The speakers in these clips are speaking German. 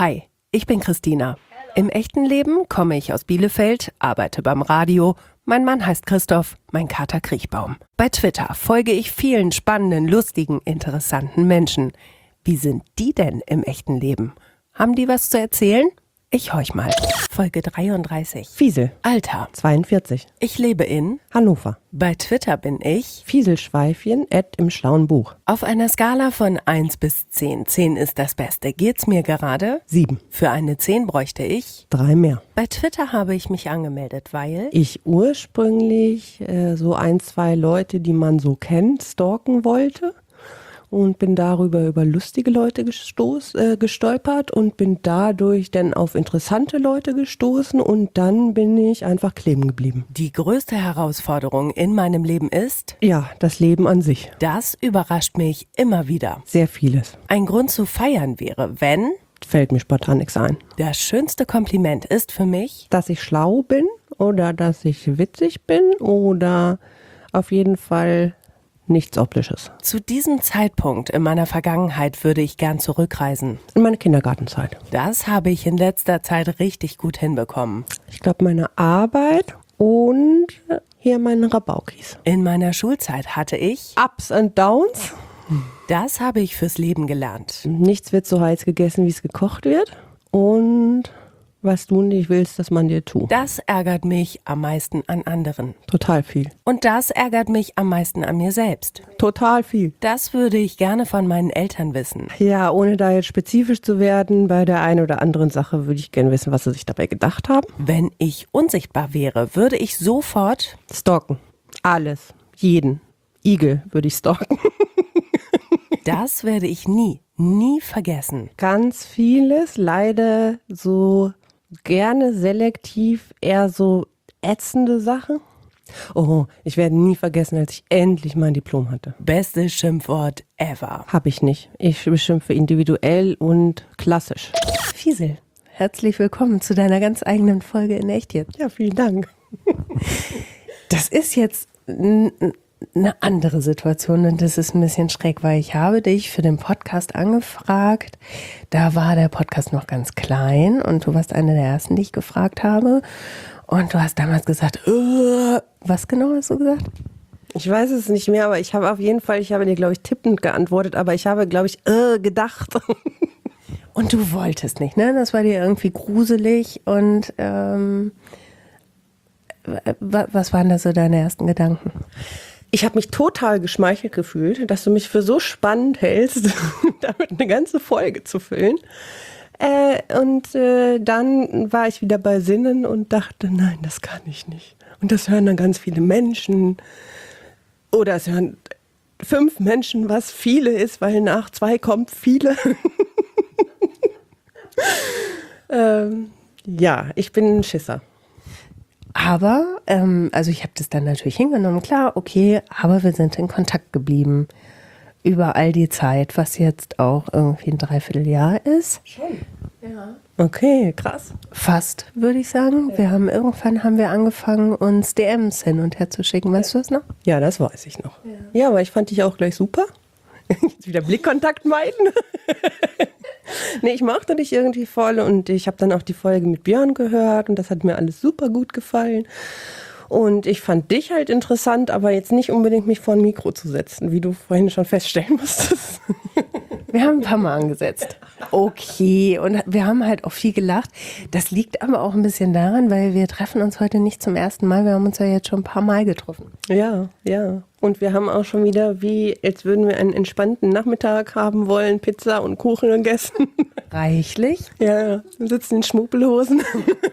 Hi, ich bin Christina. Im echten Leben komme ich aus Bielefeld, arbeite beim Radio. Mein Mann heißt Christoph, mein Kater Kriechbaum. Bei Twitter folge ich vielen spannenden, lustigen, interessanten Menschen. Wie sind die denn im echten Leben? Haben die was zu erzählen? Ich horch mal. Folge 33. Fiesel. Alter. 42. Ich lebe in Hannover. Bei Twitter bin ich Fieselschweifchen @ im schlauen Buch. auf einer Skala von 1 bis 10. 10 ist das Beste. Geht's mir gerade? 7. Für eine 10 bräuchte ich. 3 mehr. Bei Twitter habe ich mich angemeldet, weil Ich ursprünglich so 1, 2 Leute, die man so kennt, stalken wollte. Und bin darüber über lustige Leute gestolpert und bin dadurch dann auf interessante Leute gestoßen und dann bin ich einfach kleben geblieben. die größte Herausforderung in meinem Leben ist, Ja, das Leben an sich. das überrascht mich immer wieder. Sehr vieles. Ein Grund zu feiern wäre, wenn Fällt mir spontan nichts ein. das schönste Kompliment ist für mich, Dass ich schlau bin oder dass ich witzig bin oder auf jeden Fall nichts Optisches. zu diesem Zeitpunkt in meiner Vergangenheit würde ich gern zurückreisen. In meine Kindergartenzeit. Das habe ich in letzter Zeit richtig gut hinbekommen. Ich glaube, meine Arbeit und hier meine Rabaukis. In meiner Schulzeit hatte ich, Ups and Downs. das habe ich fürs Leben gelernt. Nichts wird so heiß gegessen, wie es gekocht wird. Und was du nicht willst, dass man dir tut. Das ärgert mich am meisten an anderen. Total viel. Und das ärgert mich am meisten an mir selbst. Total viel. Das würde ich gerne von meinen Eltern wissen. Ja, ohne da jetzt spezifisch zu werden, bei der einen oder anderen Sache würde ich gerne wissen, was sie sich dabei gedacht haben. Wenn ich unsichtbar wäre, würde ich sofort, Stalken. Alles. Jeden. Igel würde ich stalken. das werde ich nie vergessen. Ganz vieles, leider so gerne selektiv, eher so ätzende Sachen. Oh, ich werde nie vergessen, als ich endlich mein Diplom hatte. Bestes Schimpfwort ever. Habe ich nicht. Ich beschimpfe individuell und klassisch. Fiesel, herzlich willkommen zu deiner ganz eigenen Folge in Echt jetzt. Ja, vielen Dank. Das ist jetzt eine andere Situation und das ist ein bisschen schräg, weil ich habe dich für den Podcast angefragt. Da war der Podcast noch ganz klein und du warst eine der ersten, die ich gefragt habe. Und du hast damals gesagt, was genau hast du gesagt? Ich weiß es nicht mehr, aber ich habe auf jeden Fall, ich habe dir, glaube ich, tippend geantwortet, aber ich habe, glaube ich, gedacht. Und du wolltest nicht, ne? Das war dir irgendwie gruselig und was waren da so deine ersten Gedanken? Ich habe mich total geschmeichelt gefühlt, dass du mich für so spannend hältst, damit eine ganze Folge zu füllen. Dann war ich wieder bei Sinnen und dachte, nein, das kann ich nicht. Und das hören dann ganz viele Menschen. Oder es hören 5 Menschen, was viele ist, weil nach 2 kommt viele. Ja, ich bin ein Schisser. Aber, also ich habe das dann natürlich hingenommen, klar, okay, aber wir sind in Kontakt geblieben über all die Zeit, was jetzt auch irgendwie ein Dreivierteljahr ist. Schon? Ja. Okay, krass. Fast, würde ich sagen. Irgendwann haben wir angefangen, uns DMs hin und her zu schicken. Weißt du das noch? Ja, das weiß ich noch. Ja, aber ich fand dich auch gleich super. Jetzt wieder Blickkontakt meiden. Nee, ich mochte dich irgendwie voll und ich habe dann auch die Folge mit Björn gehört und das hat mir alles super gut gefallen. Und ich fand dich halt interessant, aber jetzt nicht unbedingt mich vor ein Mikro zu setzen, wie du vorhin schon feststellen musstest. Wir haben ein paar Mal angesetzt. Okay, und wir haben halt auch viel gelacht. Das liegt aber auch ein bisschen daran, weil wir treffen uns heute nicht zum ersten Mal. Wir haben uns ja jetzt schon ein paar Mal getroffen. Ja, ja. Und wir haben auch schon wieder, als würden wir einen entspannten Nachmittag haben wollen, Pizza und Kuchen gegessen. Reichlich. Ja, wir sitzen in Schmuppelhosen.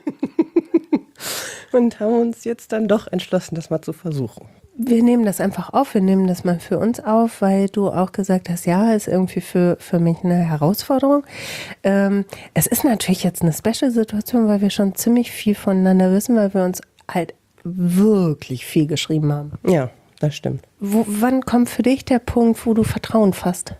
Und haben uns jetzt dann doch entschlossen, das mal zu versuchen. Wir nehmen das einfach auf, wir nehmen das mal für uns auf, weil du auch gesagt hast, ja, ist irgendwie für mich eine Herausforderung. Es ist natürlich jetzt eine Special-Situation, weil wir schon ziemlich viel voneinander wissen, weil wir uns halt wirklich viel geschrieben haben. Ja, das stimmt. Wann kommt für dich der Punkt, wo du Vertrauen fasst?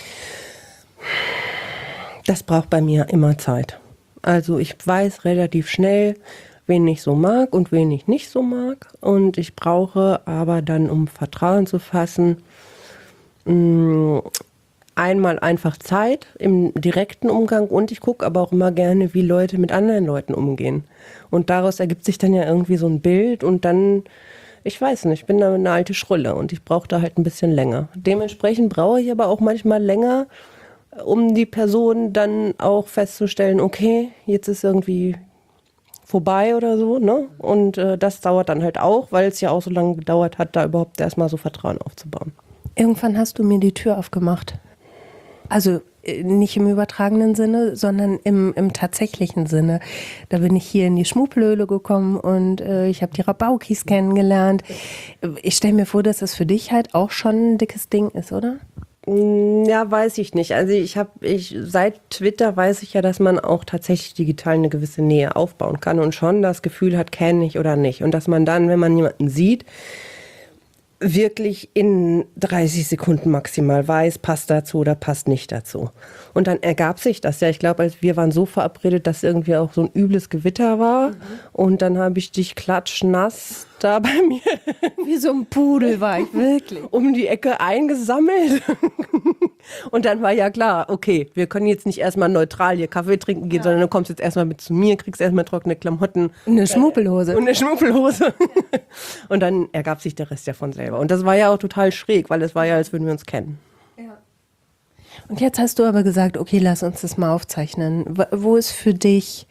Das braucht bei mir immer Zeit. Also ich weiß relativ schnell, wen ich so mag und wen ich nicht so mag. Und ich brauche aber dann, um Vertrauen zu fassen, einmal einfach Zeit im direkten Umgang und ich gucke aber auch immer gerne, wie Leute mit anderen Leuten umgehen. Und daraus ergibt sich dann ja irgendwie so ein Bild und dann, ich weiß nicht, ich bin da eine alte Schrulle und ich brauche da halt ein bisschen länger. Dementsprechend brauche ich aber auch manchmal länger, um die Person dann auch festzustellen, okay, jetzt ist irgendwie vorbei oder so, ne? Und das dauert dann halt auch, weil es ja auch so lange gedauert hat, da überhaupt erstmal so Vertrauen aufzubauen. Irgendwann hast du mir die Tür aufgemacht. Also nicht im übertragenen Sinne, sondern im tatsächlichen Sinne. Da bin ich hier in die Schmuppelhöhle gekommen und ich habe die Rabaukis kennengelernt. Ich stelle mir vor, dass das für dich halt auch schon ein dickes Ding ist, oder? Ja, weiß ich nicht. Also seit Twitter weiß ich ja, dass man auch tatsächlich digital eine gewisse Nähe aufbauen kann und schon das Gefühl hat, kenne ich oder nicht. Und dass man dann, wenn man jemanden sieht, wirklich in 30 Sekunden maximal weiß, passt dazu oder passt nicht dazu. Und dann ergab sich das ja. Ich glaube, wir waren so verabredet, dass irgendwie auch so ein übles Gewitter war. Und dann habe ich dich klatschnass da bei mir Wie so ein Pudel war ich, wirklich. um die Ecke eingesammelt. Und dann war ja klar, okay, wir können jetzt nicht erstmal neutral hier Kaffee trinken gehen, sondern du kommst jetzt erstmal mit zu mir, kriegst erstmal trockene Klamotten. Eine Schmuppelhose. Und eine Schmuppelhose. Und dann ergab sich der Rest ja von selber. Und das war ja auch total schräg, weil es war ja, als würden wir uns kennen. Und jetzt hast du aber gesagt, okay, lass uns das mal aufzeichnen. Wo ist für dich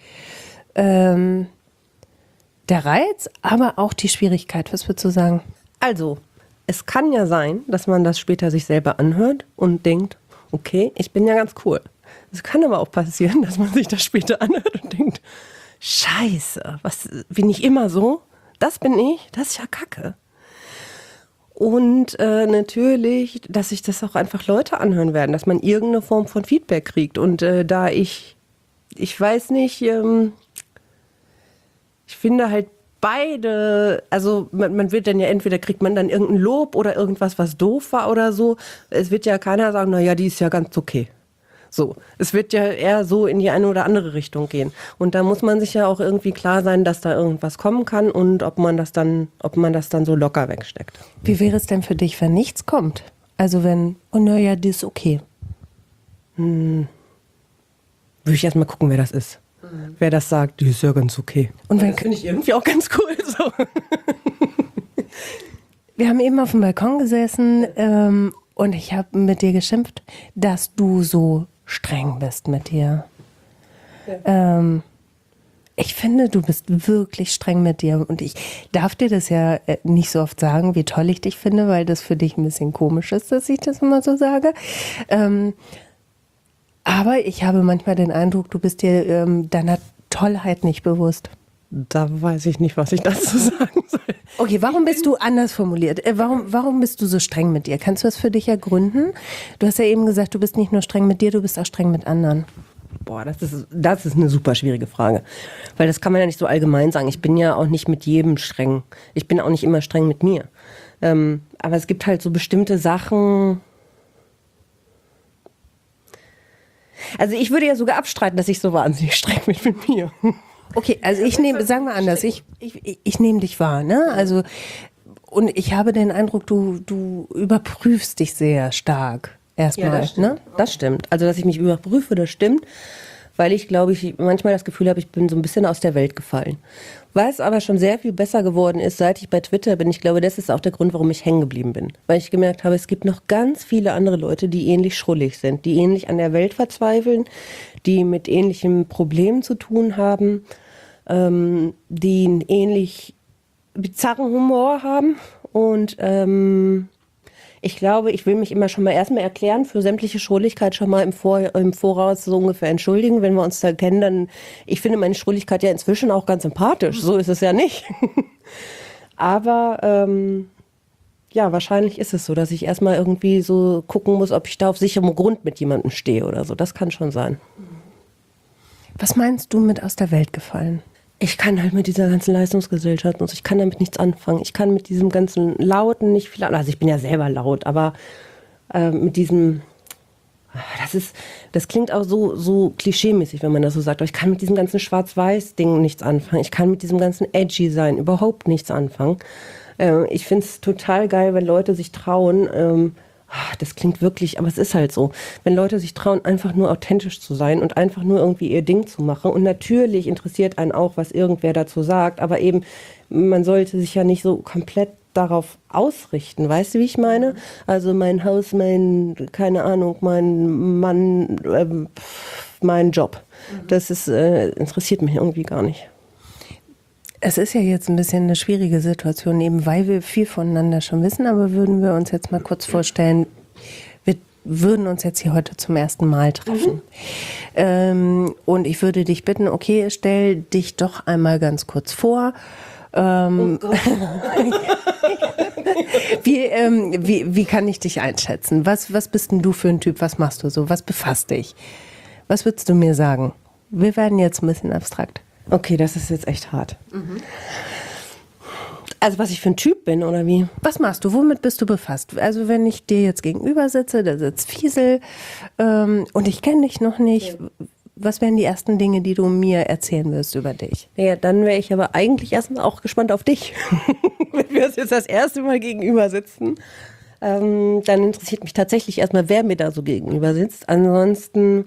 der Reiz, aber auch die Schwierigkeit? Was würdest du sagen? Also, es kann ja sein, dass man das später sich selber anhört und denkt, okay, ich bin ja ganz cool. Es kann aber auch passieren, dass man sich das später anhört und denkt, Scheiße, was bin ich immer so? Das bin ich, das ist ja Kacke. Und natürlich, dass sich das auch einfach Leute anhören werden, dass man irgendeine Form von Feedback kriegt. Und da ich weiß nicht, ich finde halt beide, also man wird dann ja entweder kriegt man dann irgendein Lob oder irgendwas, was doof war oder so. Es wird ja keiner sagen, na ja, die ist ja ganz okay. So, es wird ja eher so in die eine oder andere Richtung gehen. Und da muss man sich ja auch irgendwie klar sein, dass da irgendwas kommen kann und ob man das dann so locker wegsteckt. Wie wäre es denn für dich, wenn nichts kommt? Also wenn, oh naja, die ist okay. Würde ich erstmal gucken, wer das ist. Wer das sagt, die ist ja ganz okay. Und wenn, das finde ich irgendwie auch ganz cool. So. Wir haben eben auf dem Balkon gesessen und ich habe mit dir geschimpft, dass du so streng bist mit dir. Ja. Ich finde, du bist wirklich streng mit dir und ich darf dir das ja nicht so oft sagen, wie toll ich dich finde, weil das für dich ein bisschen komisch ist, dass ich das immer so sage. Aber ich habe manchmal den Eindruck, du bist dir deiner Tollheit nicht bewusst. Da weiß ich nicht, was ich dazu sagen soll. Okay, warum bist du anders formuliert? Warum bist du so streng mit dir? Kannst du das für dich ergründen? Du hast ja eben gesagt, du bist nicht nur streng mit dir, du bist auch streng mit anderen. Boah, das ist eine super schwierige Frage. Weil das kann man ja nicht so allgemein sagen. Ich bin ja auch nicht mit jedem streng. Ich bin auch nicht immer streng mit mir. Aber es gibt halt so bestimmte Sachen. Also ich würde ja sogar abstreiten, dass ich so wahnsinnig streng bin mit mir. Okay, also sagen wir anders, ich nehme dich wahr, ne? Also, und ich habe den Eindruck, du überprüfst dich sehr stark erstmal, ne? Das stimmt. Also, dass ich mich überprüfe, das stimmt, weil ich glaube, ich manchmal das Gefühl habe, ich bin so ein bisschen aus der Welt gefallen. Was aber schon sehr viel besser geworden ist, seit ich bei Twitter bin. Ich glaube, das ist auch der Grund, warum ich hängen geblieben bin. Weil ich gemerkt habe, es gibt noch ganz viele andere Leute, die ähnlich schrullig sind, die ähnlich an der Welt verzweifeln, die mit ähnlichen Problemen zu tun haben, die einen ähnlich bizarren Humor haben. Und ich glaube, ich will mich immer schon mal erstmal erklären, für sämtliche Schrulligkeit schon mal im Voraus so ungefähr entschuldigen. Wenn wir uns da kennen, dann, ich finde meine Schrulligkeit ja inzwischen auch ganz sympathisch. So ist es ja nicht. Aber ja, wahrscheinlich ist es so, dass ich erstmal irgendwie so gucken muss, ob ich da auf sicherem Grund mit jemandem stehe oder so. Das kann schon sein. Was meinst du mit aus der Welt gefallen? Ich kann halt mit dieser ganzen Leistungsgesellschaft, also ich kann damit nichts anfangen. Ich kann mit diesem ganzen Lauten nicht viel, also ich bin ja selber laut, aber mit diesem, das klingt auch so klischeemäßig, wenn man das so sagt, aber ich kann mit diesem ganzen Schwarz-Weiß-Ding nichts anfangen. Ich kann mit diesem ganzen Edgy-Sein überhaupt nichts anfangen. Ich finde es total geil, wenn Leute sich trauen, das klingt wirklich, aber es ist halt so. Wenn Leute sich trauen, einfach nur authentisch zu sein und einfach nur irgendwie ihr Ding zu machen. Und natürlich interessiert einen auch, was irgendwer dazu sagt. Aber eben, man sollte sich ja nicht so komplett darauf ausrichten. Weißt du, wie ich meine? Also mein Haus, keine Ahnung, mein Mann, mein Job. Das ist, interessiert mich irgendwie gar nicht. Es ist ja jetzt ein bisschen eine schwierige Situation, eben weil wir viel voneinander schon wissen, aber würden wir uns jetzt mal kurz vorstellen, wir würden uns jetzt hier heute zum ersten Mal treffen. Und ich würde dich bitten, okay, stell dich doch einmal ganz kurz vor. Oh Gott. Wie kann ich dich einschätzen? Was bist denn du für ein Typ? Was machst du so? Was befasst dich? Was würdest du mir sagen? Wir werden jetzt ein bisschen abstrakt. Okay, das ist jetzt echt hart. Also was ich für ein Typ bin, oder wie? Was machst du? Womit bist du befasst? Also wenn ich dir jetzt gegenüber sitze, da sitzt Fiesel und ich kenne dich noch nicht. Was wären die ersten Dinge, die du mir erzählen wirst über dich? Ja, dann wäre ich aber eigentlich erstmal auch gespannt auf dich. Wenn wir uns jetzt das erste Mal gegenüber sitzen, dann interessiert mich tatsächlich erstmal, wer mir da so gegenüber sitzt. Ansonsten...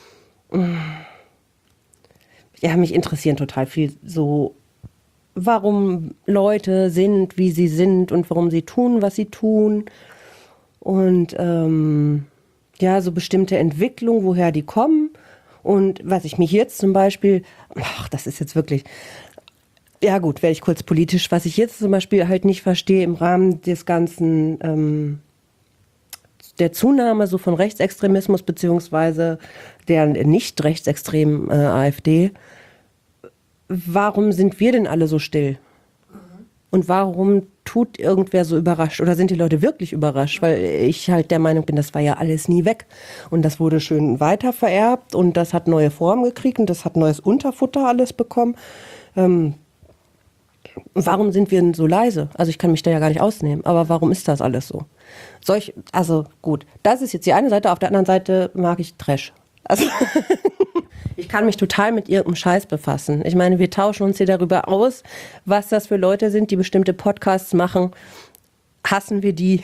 Ja, mich interessieren total viel so, warum Leute sind, wie sie sind und warum sie tun, was sie tun. Und ja, so bestimmte Entwicklungen, woher die kommen. Und was ich mich jetzt zum Beispiel, das ist jetzt wirklich, ja gut, werde ich kurz politisch, was ich jetzt zum Beispiel halt nicht verstehe im Rahmen des ganzen der Zunahme so von Rechtsextremismus beziehungsweise der nicht rechtsextremen AfD, warum sind wir denn alle so still? Und warum tut irgendwer so überrascht? Oder sind die Leute wirklich überrascht? Weil ich halt der Meinung bin, das war ja alles nie weg. Und das wurde schön weiter vererbt und das hat neue Formen gekriegt und das hat neues Unterfutter alles bekommen. Warum sind wir denn so leise? Also ich kann mich da ja gar nicht ausnehmen, aber warum ist das alles so? Also gut, das ist jetzt die eine Seite, auf der anderen Seite mag ich Trash. Also ich kann mich total mit irgendeinem Scheiß befassen. Ich meine, wir tauschen uns hier darüber aus, was das für Leute sind, die bestimmte Podcasts machen. Hassen wir die?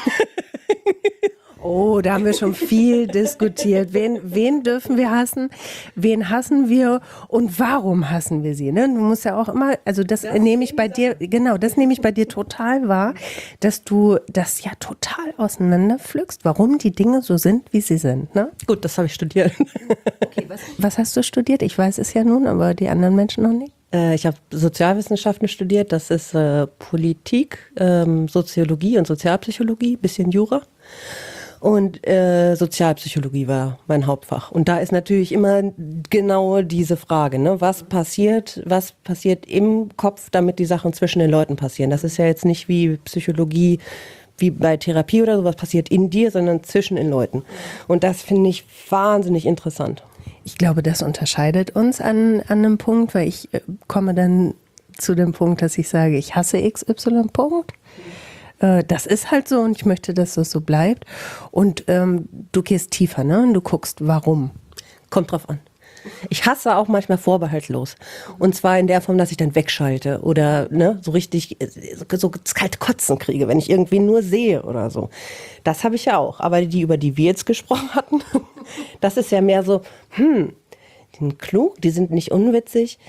Oh, da haben wir schon viel diskutiert. Wen dürfen wir hassen? Wen hassen wir? Und warum hassen wir sie? Ne? Du musst ja auch immer, also das nehme ich bei dir, genau, das nehme ich bei dir total wahr, dass du das ja total auseinanderpflückst, warum die Dinge so sind, wie sie sind. Ne? Gut, das habe ich studiert. Okay, was hast du studiert? Ich weiß es ja nun, aber die anderen Menschen noch nicht. Ich habe Sozialwissenschaften studiert, das ist Politik, Soziologie und Sozialpsychologie, bisschen Jura. Und Sozialpsychologie war mein Hauptfach. Und da ist natürlich immer genau diese Frage, ne? Was passiert im Kopf, damit die Sachen zwischen den Leuten passieren? Das ist ja jetzt nicht wie Psychologie, wie bei Therapie oder sowas passiert in dir, sondern zwischen den Leuten. Und das finde ich wahnsinnig interessant. Ich glaube, das unterscheidet uns an einem Punkt, weil ich komme dann zu dem Punkt, dass ich sage, ich hasse XY Punkt. Das ist halt so und ich möchte, dass das so bleibt. Und du gehst tiefer, ne? Und du guckst, warum. Kommt drauf an. Ich hasse auch manchmal vorbehaltlos. Und zwar in der Form, dass ich dann wegschalte oder ne, so richtig so das kalte Kotzen kriege, wenn ich irgendwie nur sehe oder so. Das habe ich ja auch. Aber über die wir jetzt gesprochen hatten, das ist ja mehr so, die sind klug, die sind nicht unwitzig.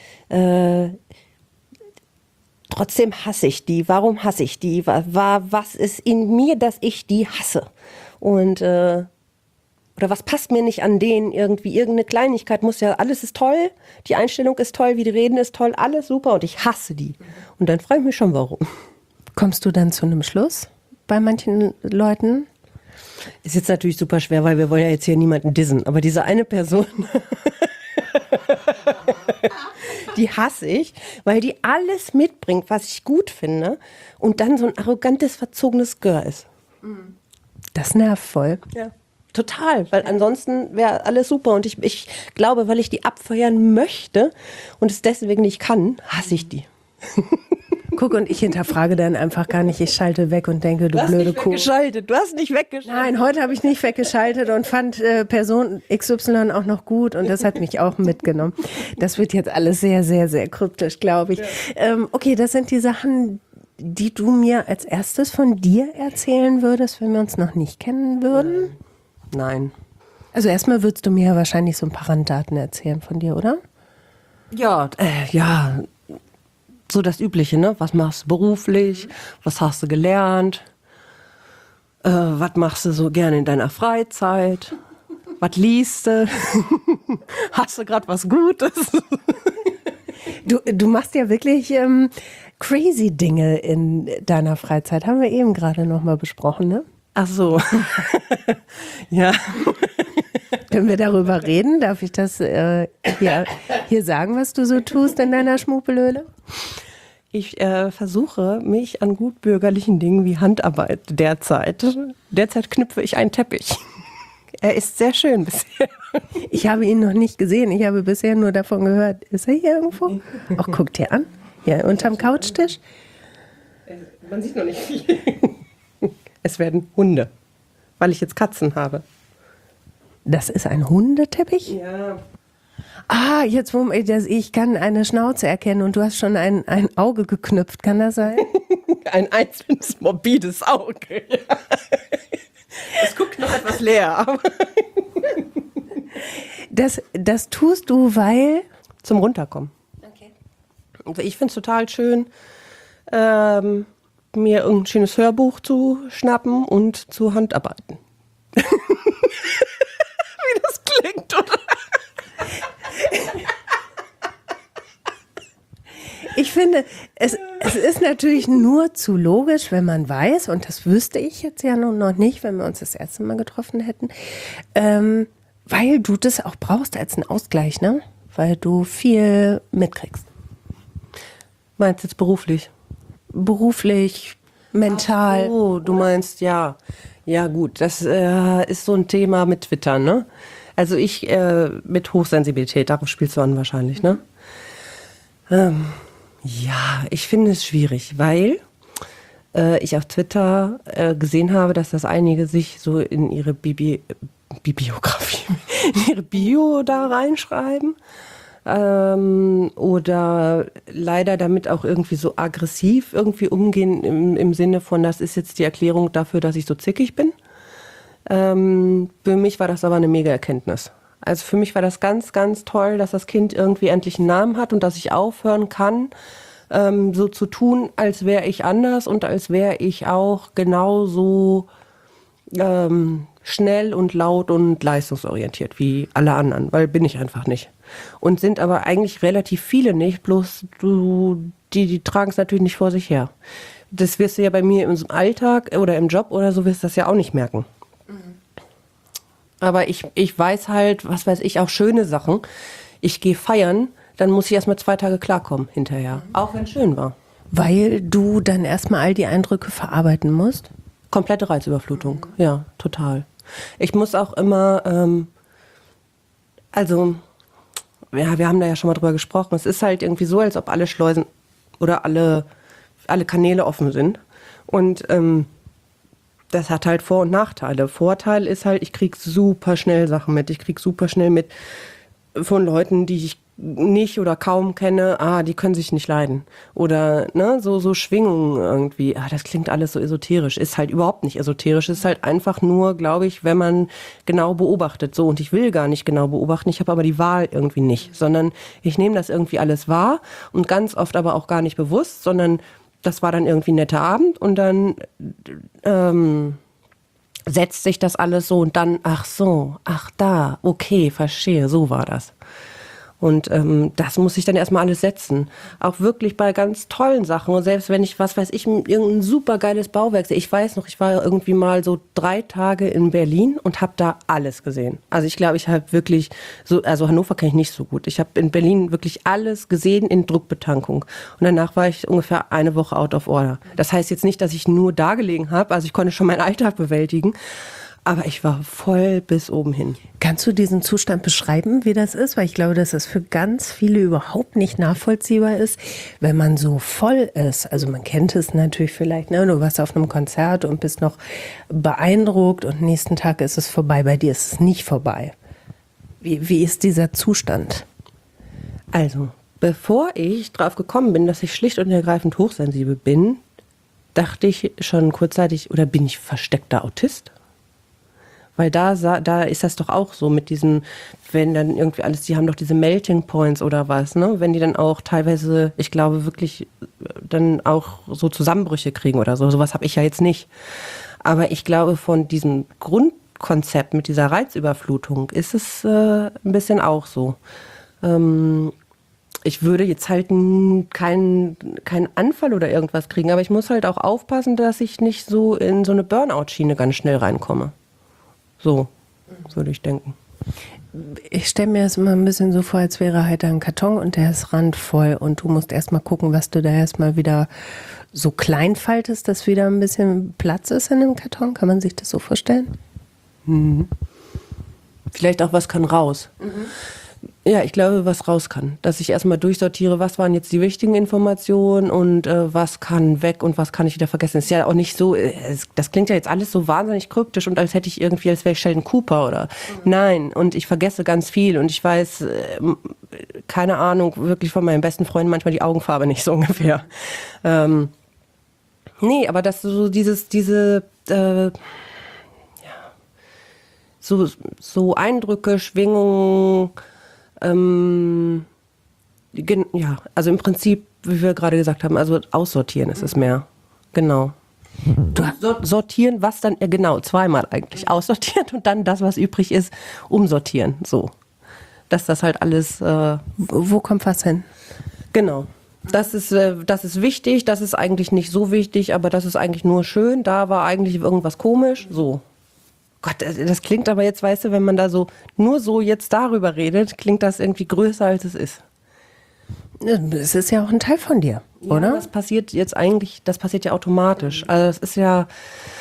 Trotzdem hasse ich die. Warum hasse ich die? Was ist in mir, dass ich die hasse? Und oder was passt mir nicht an denen irgendwie? Irgendeine Kleinigkeit muss ja, alles ist toll, die Einstellung ist toll, wie die reden ist toll, alles super und ich hasse die. Und dann frage ich mich schon, warum. Kommst du dann zu einem Schluss bei manchen Leuten? Ist jetzt natürlich super schwer, weil wir wollen ja jetzt hier niemanden dissen. Aber diese eine Person, die hasse ich, weil die alles mitbringt, was ich gut finde und dann so ein arrogantes, verzogenes Gör ist. Das nervt voll. Ja. Total, weil ansonsten wäre alles super und ich glaube, weil ich die abfeuern möchte und es deswegen nicht kann, hasse ich die. Guck, und ich hinterfrage dann einfach gar nicht, ich schalte weg und denke, du blöde Kuh. Du hast nicht weggeschaltet. Nein, heute habe ich nicht weggeschaltet und fand Person XY auch noch gut und das hat mich auch mitgenommen. Das wird jetzt alles sehr, sehr, sehr kryptisch, glaube ich. Ja. Okay, das sind die Sachen, die du mir als erstes von dir erzählen würdest, wenn wir uns noch nicht kennen würden? Nein. Also erstmal würdest du mir ja wahrscheinlich so ein paar Randdaten erzählen von dir, oder? Ja, so das Übliche, ne? Was machst du beruflich? Was hast du gelernt? Was machst du so gerne in deiner Freizeit? Was liest du? Hast du gerade was Gutes? Du machst ja wirklich crazy Dinge in deiner Freizeit. Haben wir eben gerade noch mal besprochen, ne? Ach so. Ja. Können wir darüber reden? Darf ich das hier sagen, was du so tust in deiner Schmuppelhöhle? Ich versuche mich an gut bürgerlichen Dingen wie Handarbeit derzeit. Derzeit knüpfe ich einen Teppich. Er ist sehr schön bisher. Ich habe ihn noch nicht gesehen. Ich habe bisher nur davon gehört. Ist er hier irgendwo? Ach, guck dir an. Hier unterm Couchtisch. Man sieht noch nicht viel. Es werden Hunde, weil ich jetzt Katzen habe. Das ist ein Hundeteppich? Ja. Ah, jetzt ich kann eine Schnauze erkennen und du hast schon ein Auge geknüpft. Kann das sein? Ein einzelnes morbides Auge. Ja. Es guckt noch etwas leer. Das tust du, weil? Zum Runterkommen. Okay. Also ich finde es total schön, mir irgendein schönes Hörbuch zu schnappen und zu Handarbeiten. Wie das klingt, oder? Ich finde, es ist natürlich nur zu logisch, wenn man weiß, und das wüsste ich jetzt ja noch nicht, wenn wir uns das erste Mal getroffen hätten, weil du das auch brauchst als einen Ausgleich, ne? Weil du viel mitkriegst. Meinst du jetzt beruflich? Beruflich, mental. Oh, du meinst, ja. Ja gut, das ist so ein Thema mit Twitter, ne? Also ich mit Hochsensibilität, darauf spielst du an wahrscheinlich, ne? Ja, ich finde es schwierig, weil ich auf Twitter gesehen habe, dass das einige sich so in ihre Bibliografie, in ihre Bio da reinschreiben. Oder leider damit auch irgendwie so aggressiv irgendwie umgehen im Sinne von, das ist jetzt die Erklärung dafür, dass ich so zickig bin. Für mich war das aber eine mega Erkenntnis. Also für mich war das ganz, ganz toll, dass das Kind irgendwie endlich einen Namen hat und dass ich aufhören kann, so zu tun, als wäre ich anders und als wäre ich auch genauso schnell und laut und leistungsorientiert wie alle anderen, weil bin ich einfach nicht. Und sind aber eigentlich relativ viele nicht, bloß die tragen es natürlich nicht vor sich her. Das wirst du ja bei mir im Alltag oder im Job oder so, wirst du das ja auch nicht merken. Aber ich weiß halt, was weiß ich, auch schöne Sachen. Ich gehe feiern, dann muss ich erstmal 2 Tage klarkommen hinterher. Auch wenn es schön war. Weil du dann erstmal all die Eindrücke verarbeiten musst? Komplette Reizüberflutung, ja, total. Ich muss auch immer, wir haben da ja schon mal drüber gesprochen, es ist halt irgendwie so, als ob alle Schleusen oder alle Kanäle offen sind. Und das hat halt Vor- und Nachteile. Vorteil ist halt, ich krieg super schnell Sachen mit. Ich krieg super schnell mit von Leuten, die ich nicht oder kaum kenne, die können sich nicht leiden. Oder ne, so Schwingungen irgendwie, das klingt alles so esoterisch. Ist halt überhaupt nicht esoterisch. Ist halt einfach nur, glaube ich, wenn man genau beobachtet. So, und ich will gar nicht genau beobachten, ich habe aber die Wahl irgendwie nicht. Sondern ich nehme das irgendwie alles wahr und ganz oft aber auch gar nicht bewusst, sondern das war dann irgendwie ein netter Abend und dann setzt sich das alles so und dann, okay, verstehe, so war das. Und das muss ich dann erstmal alles setzen. Auch wirklich bei ganz tollen Sachen. Und selbst wenn ich, was weiß ich, irgendein super geiles Bauwerk sehe. Ich weiß noch, ich war irgendwie mal so 3 Tage in Berlin und habe da alles gesehen. Also ich glaube, ich habe wirklich so, also Hannover kenne ich nicht so gut. Ich habe in Berlin wirklich alles gesehen in Druckbetankung. Und danach war ich ungefähr 1 Woche out of order. Das heißt jetzt nicht, dass ich nur da gelegen habe. Also ich konnte schon meinen Alltag bewältigen. Aber ich war voll bis oben hin. Kannst du diesen Zustand beschreiben, wie das ist? Weil ich glaube, dass es für ganz viele überhaupt nicht nachvollziehbar ist, wenn man so voll ist. Also man kennt es natürlich vielleicht, ne? Du warst auf einem Konzert und bist noch beeindruckt und nächsten Tag ist es vorbei. Bei dir ist es nicht vorbei. Wie ist dieser Zustand? Also, bevor ich drauf gekommen bin, dass ich schlicht und ergreifend hochsensibel bin, dachte ich schon kurzzeitig, oder bin ich versteckter Autist? Weil da ist das doch auch so mit diesen, wenn dann irgendwie alles, die haben doch diese Melting Points oder was, ne? Wenn die dann auch teilweise, ich glaube wirklich, dann auch so Zusammenbrüche kriegen oder so. Sowas habe ich ja jetzt nicht. Aber ich glaube, von diesem Grundkonzept mit dieser Reizüberflutung ist es ein bisschen auch so. Ich würde jetzt halt keinen Anfall oder irgendwas kriegen, aber ich muss halt auch aufpassen, dass ich nicht so in so eine Burnout-Schiene ganz schnell reinkomme. So würde ich denken. Ich stelle mir das immer ein bisschen so vor, als wäre halt ein Karton und der ist randvoll und du musst erstmal gucken, was du da erstmal wieder so klein faltest, dass wieder ein bisschen Platz ist in dem Karton. Kann man sich das so vorstellen? Mhm. Vielleicht auch, was kann raus? Ja, ich glaube, was raus kann. Dass ich erstmal durchsortiere, was waren jetzt die wichtigen Informationen und was kann weg und was kann ich wieder vergessen. Ist ja auch nicht so, das klingt ja jetzt alles so wahnsinnig kryptisch und als hätte ich irgendwie, als wäre ich Sheldon Cooper oder. Nein, und ich vergesse ganz viel und ich weiß, keine Ahnung, wirklich von meinen besten Freunden manchmal die Augenfarbe nicht so ungefähr. Nee, aber dass so so Eindrücke, Schwingungen, ja, also im Prinzip, wie wir gerade gesagt haben, also aussortieren ist es mehr. Genau. Sortieren, was dann, genau, zweimal eigentlich. Aussortieren und dann das, was übrig ist, umsortieren. So. Dass das halt alles. Wo kommt was hin? Genau. Das ist wichtig, das ist eigentlich nicht so wichtig, aber das ist eigentlich nur schön. Da war eigentlich irgendwas komisch. So. Gott, das klingt aber jetzt, weißt du, wenn man da so nur so jetzt darüber redet, klingt das irgendwie größer, als es ist. Es ist ja auch ein Teil von dir, oder? Ja, das passiert jetzt eigentlich, das passiert ja automatisch. Also das ist ja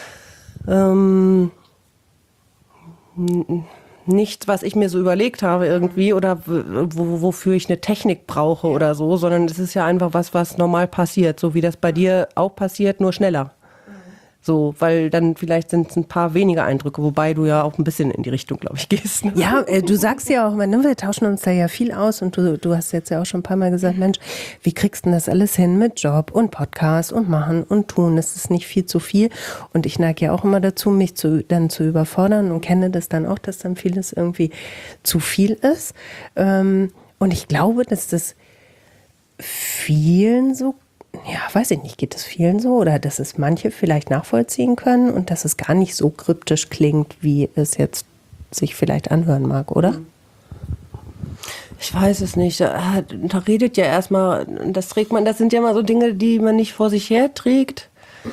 nichts, was ich mir so überlegt habe irgendwie oder wofür ich eine Technik brauche oder so, sondern es ist ja einfach was normal passiert, so wie das bei dir auch passiert, nur schneller. So, weil dann vielleicht sind es ein paar weniger Eindrücke, wobei du ja auch ein bisschen in die Richtung, glaube ich, gehst. Ne? Ja, du sagst ja auch immer, ne, wir tauschen uns da ja viel aus und du hast jetzt ja auch schon ein paar Mal gesagt, Mensch, wie kriegst du denn das alles hin mit Job und Podcast und machen und tun? Das ist nicht viel zu viel und ich neige ja auch immer dazu, mich dann zu überfordern und kenne das dann auch, dass dann vieles irgendwie zu viel ist. Und ich glaube, dass das vielen so, ja, weiß ich nicht, geht es vielen so oder dass es manche vielleicht nachvollziehen können und dass es gar nicht so kryptisch klingt, wie es jetzt sich vielleicht anhören mag, oder? Ich weiß es nicht. Da redet ja erstmal, das sind ja immer so Dinge, die man nicht vor sich her trägt,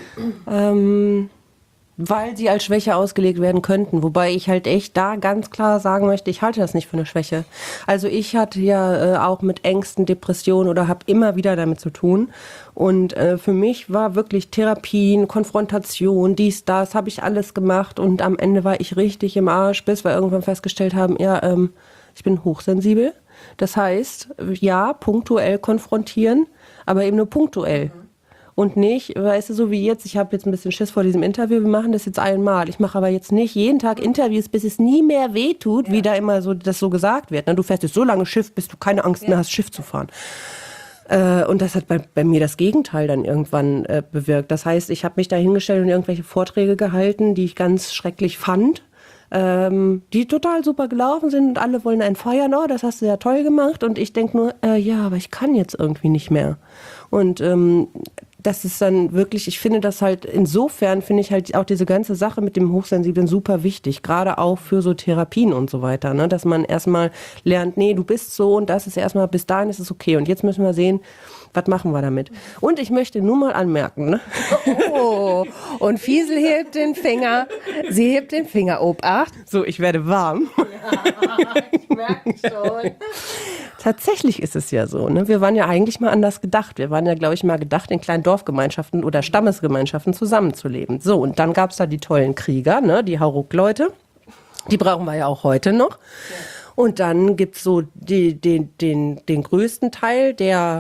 weil sie als Schwäche ausgelegt werden könnten. Wobei ich halt echt da ganz klar sagen möchte, ich halte das nicht für eine Schwäche. Also ich hatte ja auch mit Ängsten, Depressionen oder habe immer wieder damit zu tun. Und für mich war wirklich Therapien, Konfrontation, dies, das, habe ich alles gemacht. Und am Ende war ich richtig im Arsch, bis wir irgendwann festgestellt haben, ja, ich bin hochsensibel. Das heißt, ja, punktuell konfrontieren, aber eben nur punktuell. Und nicht, weißt du, so wie jetzt, ich habe jetzt ein bisschen Schiss vor diesem Interview, wir machen das jetzt einmal. Ich mache aber jetzt nicht jeden Tag Interviews, bis es nie mehr wehtut, wie da immer so das so gesagt wird. Du fährst jetzt so lange Schiff, bis du keine Angst mehr hast, Schiff zu fahren. Und das hat bei mir das Gegenteil dann irgendwann bewirkt. Das heißt, ich habe mich da hingestellt und irgendwelche Vorträge gehalten, die ich ganz schrecklich fand, die total super gelaufen sind und alle wollen einen feiern, oh, das hast du ja toll gemacht. Und ich denke nur, ja, aber ich kann jetzt irgendwie nicht mehr. Und das ist dann wirklich, ich finde das halt, insofern finde ich halt auch diese ganze Sache mit dem Hochsensiblen super wichtig, gerade auch für so Therapien und so weiter, ne? Dass man erstmal lernt, nee, du bist so und das ist erstmal, bis dahin ist es okay und jetzt müssen wir sehen, was machen wir damit. Und ich möchte nur mal anmerken, ne? Oh, und Fiesel hebt den Finger, sie hebt den Finger, Obacht. So, ich werde warm. Ja, ich merke schon. Tatsächlich ist es ja so, ne? Wir waren ja eigentlich mal anders gedacht. Wir waren ja, glaube ich, mal gedacht, in kleinen Dorfgemeinschaften oder Stammesgemeinschaften zusammenzuleben. So, und dann gab es da die tollen Krieger, ne? Die Hauruck-Leute. Die brauchen wir ja auch heute noch. Ja. Und dann gibt's so den größten Teil, der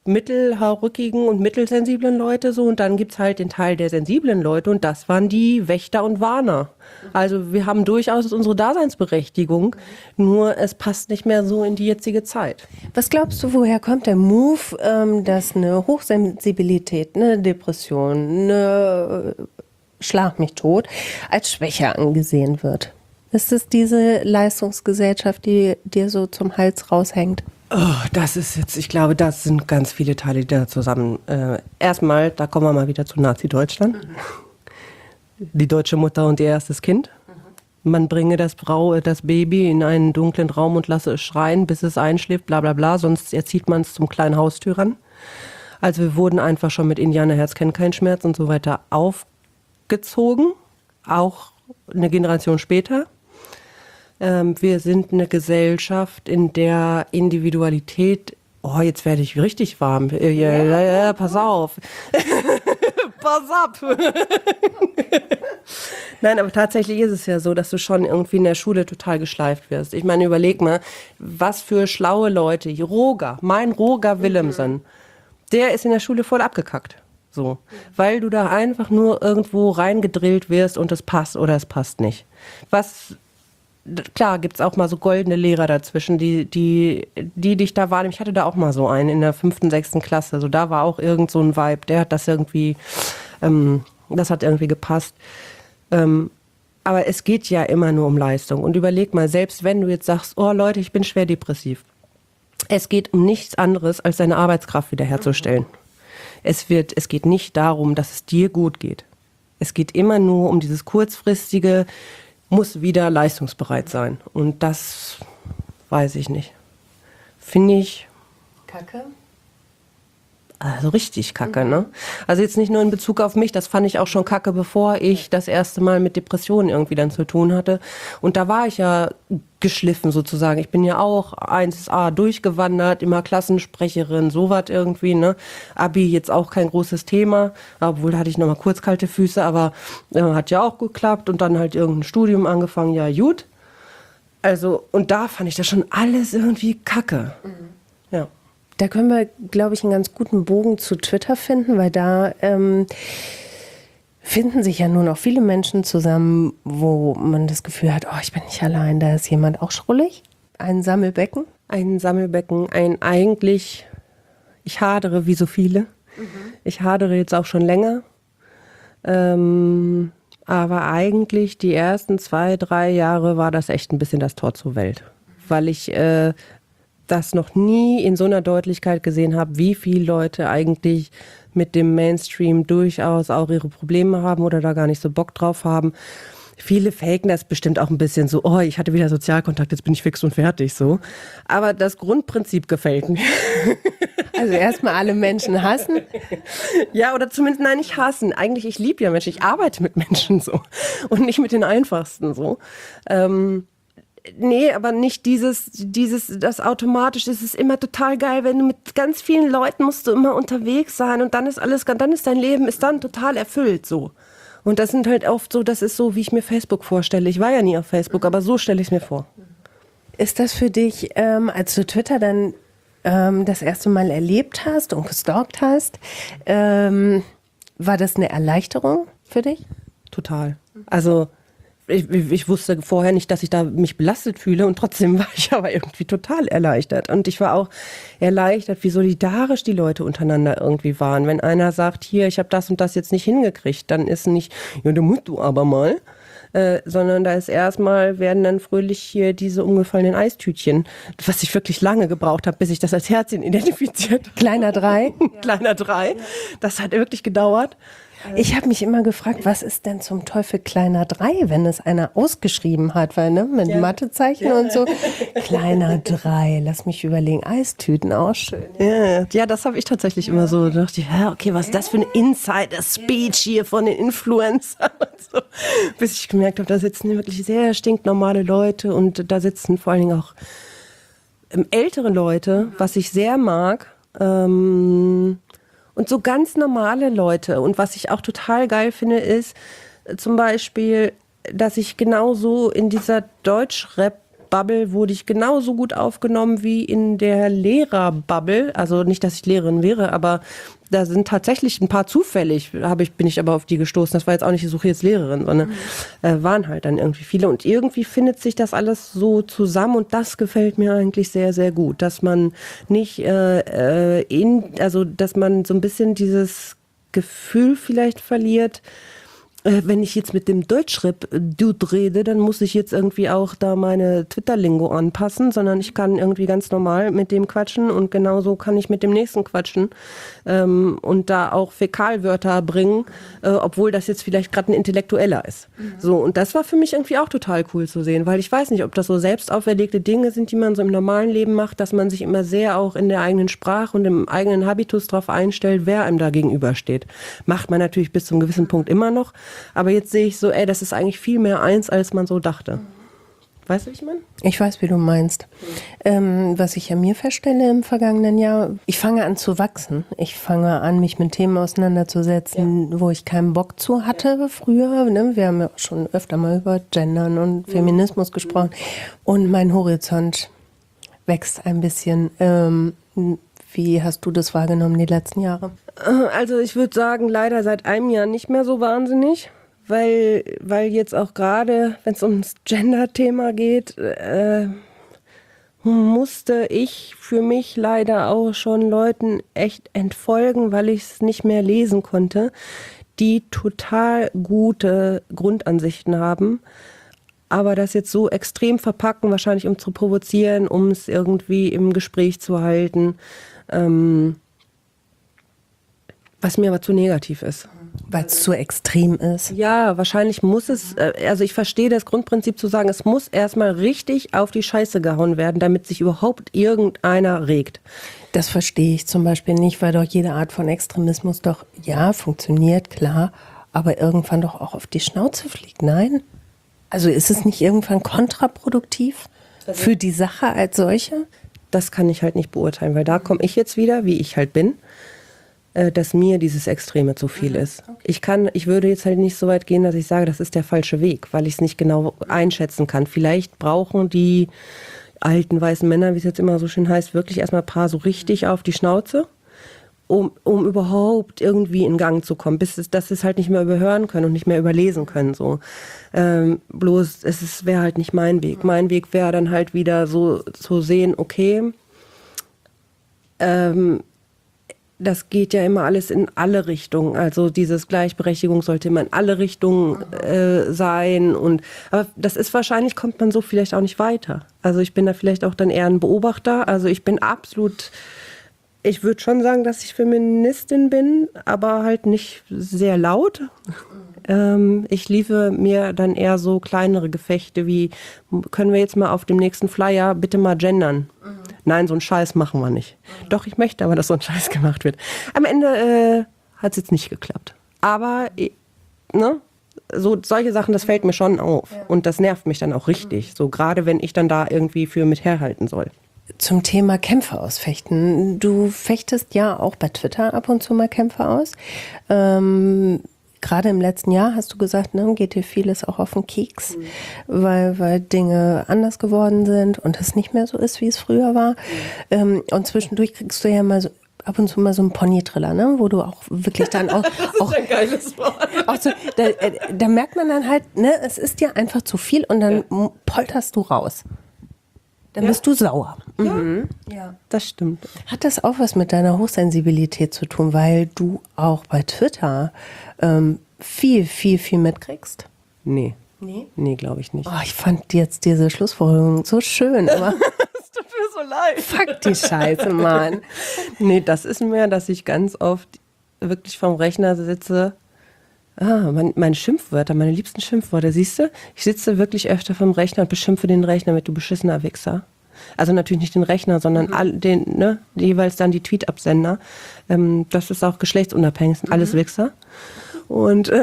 mittelhaarrückigen und mittelsensiblen Leute so und dann gibt's halt den Teil der sensiblen Leute und das waren die Wächter und Warner. Also wir haben durchaus unsere Daseinsberechtigung, nur es passt nicht mehr so in die jetzige Zeit. Was glaubst du, woher kommt der Move, dass eine Hochsensibilität, eine Depression, eine Schlag mich tot als Schwäche angesehen wird? Ist es diese Leistungsgesellschaft, die dir so zum Hals raushängt? Oh, das ist jetzt, ich glaube, das sind ganz viele Teile, die da zusammen. Erstmal, da kommen wir mal wieder zu Nazi-Deutschland. Die deutsche Mutter und ihr erstes Kind. Man bringe das Baby in einen dunklen Raum und lasse es schreien, bis es einschläft, bla bla bla, sonst erzieht man es zum kleinen Haustür ran. Also wir wurden einfach schon mit Indianerherz kennt keinen Schmerz und so weiter aufgezogen, auch eine Generation später. Wir sind eine Gesellschaft, in der Individualität, jetzt werde ich richtig warm. Ja, pass auf. Pass ab. Nein, aber tatsächlich ist es ja so, dass du schon irgendwie in der Schule total geschleift wirst. Ich meine, überleg mal, was für schlaue Leute. Mein Roger Willemsen, der ist in der Schule voll abgekackt. So, weil du da einfach nur irgendwo reingedrillt wirst und es passt oder es passt nicht. Klar, gibt's auch mal so goldene Lehrer dazwischen, die dich da wahrnehmen. Ich hatte da auch mal so einen in der 5., 6. Klasse. Also da war auch irgend so ein Vibe, der hat das irgendwie, das hat irgendwie gepasst. Aber es geht ja immer nur um Leistung. Und überleg mal, selbst wenn du jetzt sagst, oh Leute, ich bin schwer depressiv. Es geht um nichts anderes, als deine Arbeitskraft wiederherzustellen. Es geht nicht darum, dass es dir gut geht. Es geht immer nur um dieses kurzfristige, muss wieder leistungsbereit sein. Und das weiß ich nicht. Finde ich Kacke? Also richtig kacke, ne? Also jetzt nicht nur in Bezug auf mich, das fand ich auch schon kacke, bevor ich das erste Mal mit Depressionen irgendwie dann zu tun hatte. Und da war ich ja geschliffen sozusagen. Ich bin ja auch 1A durchgewandert, immer Klassensprecherin, sowas irgendwie, ne? Abi jetzt auch kein großes Thema, obwohl da hatte ich nochmal kurz kalte Füße, aber hat ja auch geklappt und dann halt irgendein Studium angefangen, ja gut. Also, und da fand ich das schon alles irgendwie kacke. Ja. Da können wir, glaube ich, einen ganz guten Bogen zu Twitter finden, weil da finden sich ja nun auch viele Menschen zusammen, wo man das Gefühl hat, oh, ich bin nicht allein, da ist jemand auch schrullig. Ein Sammelbecken. Ein Sammelbecken, ich hadere wie so viele. Ich hadere jetzt auch schon länger. Aber eigentlich die ersten 2, 3 Jahre war das echt ein bisschen das Tor zur Welt. Weil ich das noch nie in so einer Deutlichkeit gesehen habe, wie viele Leute eigentlich mit dem Mainstream durchaus auch ihre Probleme haben oder da gar nicht so Bock drauf haben. Viele faken das bestimmt auch ein bisschen so, oh, ich hatte wieder Sozialkontakt, jetzt bin ich fix und fertig, so. Aber das Grundprinzip gefällt mir. Also erstmal alle Menschen hassen? Ja, oder zumindest, nein, nicht hassen. Eigentlich, ich liebe ja Menschen, ich arbeite mit Menschen so und nicht mit den Einfachsten so. Nee, aber nicht das automatisch, es ist immer total geil, wenn du mit ganz vielen Leuten musst du immer unterwegs sein und dann ist dein Leben ist dann total erfüllt, so. Und das sind halt oft so, das ist so, wie ich mir Facebook vorstelle. Ich war ja nie auf Facebook, aber so stelle ich es mir vor. Ist das für dich, als du Twitter dann das erste Mal erlebt hast und gestalkt hast, war das eine Erleichterung für dich? Total. Also ich wusste vorher nicht, dass ich da mich belastet fühle und trotzdem war ich aber irgendwie total erleichtert. Und ich war auch erleichtert, wie solidarisch die Leute untereinander irgendwie waren. Wenn einer sagt, hier, ich habe das und das jetzt nicht hingekriegt, dann ist nicht, ja, da musst du aber mal. Sondern da ist erstmal, werden dann fröhlich hier diese umgefallenen Eistütchen, was ich wirklich lange gebraucht habe, bis ich das als Herzchen identifiziert. Kleiner 3? Kleiner 3. Das hat wirklich gedauert. Ich habe mich immer gefragt, was ist denn zum Teufel kleiner 3, wenn es einer ausgeschrieben hat, weil ne, mit Mathezeichen und so. Kleiner 3, lass mich überlegen, Eistüten, auch schön. Ja, das habe ich tatsächlich immer so gedacht, ja, okay, was ist das für eine Insider-Speech hier von den Influencern und so. Bis ich gemerkt habe, da sitzen wirklich sehr stinknormale Leute und da sitzen vor allen Dingen auch ältere Leute, was ich sehr mag, und so ganz normale Leute. Und was ich auch total geil finde, ist zum Beispiel, dass ich genauso in dieser Deutschrap Bubble wurde ich genauso gut aufgenommen wie in der Lehrerbubble. Also nicht, dass ich Lehrerin wäre, aber da sind tatsächlich ein paar zufällig, bin ich aber auf die gestoßen. Das war jetzt auch nicht, ich suche jetzt Lehrerin, sondern waren halt dann irgendwie viele. Und irgendwie findet sich das alles so zusammen und das gefällt mir eigentlich sehr, sehr gut. Dass man nicht dass man so ein bisschen dieses Gefühl vielleicht verliert, wenn ich jetzt mit dem Deutschrap-Dude rede, dann muss ich jetzt irgendwie auch da meine Twitter-Lingo anpassen, sondern ich kann irgendwie ganz normal mit dem quatschen und genauso kann ich mit dem nächsten quatschen und da auch Fäkalwörter bringen, obwohl das jetzt vielleicht gerade ein Intellektueller ist. So, und das war für mich irgendwie auch total cool zu sehen, weil ich weiß nicht, ob das so selbst auferlegte Dinge sind, die man so im normalen Leben macht, dass man sich immer sehr auch in der eigenen Sprache und im eigenen Habitus drauf einstellt, wer einem da gegenübersteht. Macht man natürlich bis zu einem gewissen Punkt immer noch. Aber jetzt sehe ich so, das ist eigentlich viel mehr eins, als man so dachte. Weißt du, wie ich meine? Ich weiß, wie du meinst. Was ich an mir feststelle im vergangenen Jahr, ich fange an zu wachsen. Ich fange an, mich mit Themen auseinanderzusetzen, wo ich keinen Bock zu hatte früher. Ne? Wir haben ja auch schon öfter mal über Gendern und Feminismus gesprochen. Und mein Horizont wächst ein bisschen. Wie hast du das wahrgenommen die letzten Jahre? Also ich würde sagen, leider seit einem Jahr nicht mehr so wahnsinnig, weil jetzt auch gerade, wenn es ums Gender-Thema geht, musste ich für mich leider auch schon Leuten echt entfolgen, weil ich es nicht mehr lesen konnte, die total gute Grundansichten haben, aber das jetzt so extrem verpacken, wahrscheinlich um zu provozieren, um es irgendwie im Gespräch zu halten, was mir aber zu negativ ist. Weil es zu extrem ist? Ja, wahrscheinlich muss es, also ich verstehe das Grundprinzip zu sagen, es muss erstmal richtig auf die Scheiße gehauen werden, damit sich überhaupt irgendeiner regt. Das verstehe ich zum Beispiel nicht, weil doch jede Art von Extremismus doch, ja, funktioniert, klar, aber irgendwann doch auch auf die Schnauze fliegt, nein? Also ist es nicht irgendwann kontraproduktiv für die Sache als solche? Das kann ich halt nicht beurteilen, weil da komme ich jetzt wieder, wie ich halt bin, dass mir dieses Extreme zu viel ist. Ich würde jetzt halt nicht so weit gehen, dass ich sage, das ist der falsche Weg, weil ich es nicht genau einschätzen kann. Vielleicht brauchen die alten weißen Männer, wie es jetzt immer so schön heißt, wirklich erstmal ein paar so richtig auf die Schnauze, um überhaupt irgendwie in Gang zu kommen, dass sie es halt nicht mehr überhören können und nicht mehr überlesen können. So. Bloß es wäre halt nicht mein Weg. Mein Weg wäre dann halt wieder so zu sehen, okay, das geht ja immer alles in alle Richtungen. Also dieses Gleichberechtigung sollte immer in alle Richtungen sein. Aber das ist wahrscheinlich, kommt man so vielleicht auch nicht weiter. Also ich bin da vielleicht auch dann eher ein Beobachter. Also ich bin absolut, ich würde schon sagen, dass ich Feministin bin, aber halt nicht sehr laut. Ich liefere mir dann eher so kleinere Gefechte wie, können wir jetzt mal auf dem nächsten Flyer bitte mal gendern? Nein, so einen Scheiß machen wir nicht. Doch, ich möchte aber, dass so ein Scheiß gemacht wird. Am Ende hat es jetzt nicht geklappt. Aber so solche Sachen, das fällt mir schon auf. Und das nervt mich dann auch richtig. So gerade wenn ich dann da irgendwie für mit herhalten soll. Zum Thema Kämpfe ausfechten. Du fechtest ja auch bei Twitter ab und zu mal Kämpfe aus. Gerade im letzten Jahr hast du gesagt, ne, geht dir vieles auch auf den Keks, weil Dinge anders geworden sind und es nicht mehr so ist, wie es früher war. Und zwischendurch kriegst du ja mal so, ab und zu mal so einen Pony-Triller, ne, wo du auch wirklich dann auch... Das ist ein geiles Wort. Auch so, da merkt man dann halt, ne, es ist dir einfach zu viel und dann polterst du raus. Dann bist du sauer. Ja, das stimmt. Hat das auch was mit deiner Hochsensibilität zu tun, weil du auch bei Twitter viel mitkriegst? Nee, glaube ich nicht. Oh, ich fand jetzt diese Schlussfolgerung so schön, aber Es tut mir so leid. fuck die Scheiße, Mann. Nee, das ist mehr, dass ich ganz oft wirklich vorm Rechner sitze. Meine Schimpfwörter, meine liebsten Schimpfwörter, siehst du? Ich sitze wirklich öfter vom Rechner und beschimpfe den Rechner mit, du beschissener Wichser. Also natürlich nicht den Rechner, sondern jeweils dann die Tweet-Absender. Das ist auch geschlechtsunabhängig, sind alles Wichser. Und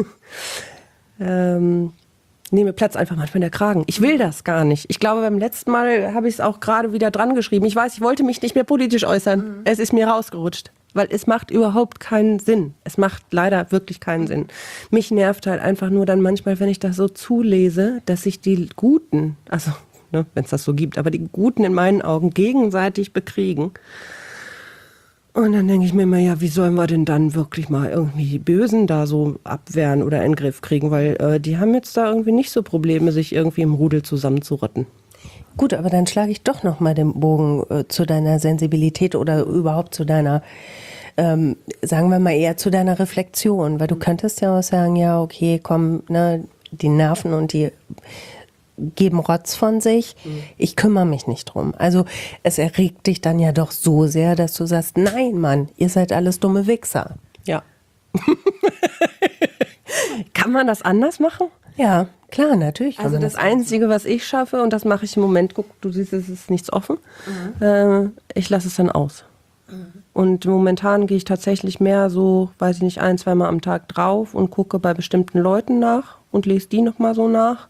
mir platzt einfach manchmal der Kragen. Ich will das gar nicht. Ich glaube, beim letzten Mal habe ich es auch gerade wieder dran geschrieben. Ich weiß, ich wollte mich nicht mehr politisch äußern. Es ist mir rausgerutscht. Weil es macht überhaupt keinen Sinn. Es macht leider wirklich keinen Sinn. Mich nervt halt einfach nur dann manchmal, wenn ich das so zulese, dass sich die Guten, also ne, wenn es das so gibt, aber die Guten in meinen Augen gegenseitig bekriegen. Und dann denke ich mir immer, ja, wie sollen wir denn dann wirklich mal irgendwie die Bösen da so abwehren oder in den Griff kriegen, weil die haben jetzt da irgendwie nicht so Probleme, sich irgendwie im Rudel zusammenzurotten. Gut, aber dann schlage ich doch noch mal den Bogen zu deiner Sensibilität oder überhaupt zu deiner, sagen wir mal eher zu deiner Reflexion, weil du könntest ja auch sagen, ja, okay, komm, ne, die nerven und die geben Rotz von sich, ich kümmere mich nicht drum. Also es erregt dich dann ja doch so sehr, dass du sagst, nein, Mann, ihr seid alles dumme Wichser. Ja. Kann man das anders machen? Ja, klar, natürlich. Also das Einzige, was ich schaffe, und das mache ich im Moment, guck, du siehst, es ist nichts offen, ich lasse es dann aus. Und momentan gehe ich tatsächlich mehr so, weiß ich nicht, 1-2 Mal am Tag drauf und gucke bei bestimmten Leuten nach und lese die nochmal so nach.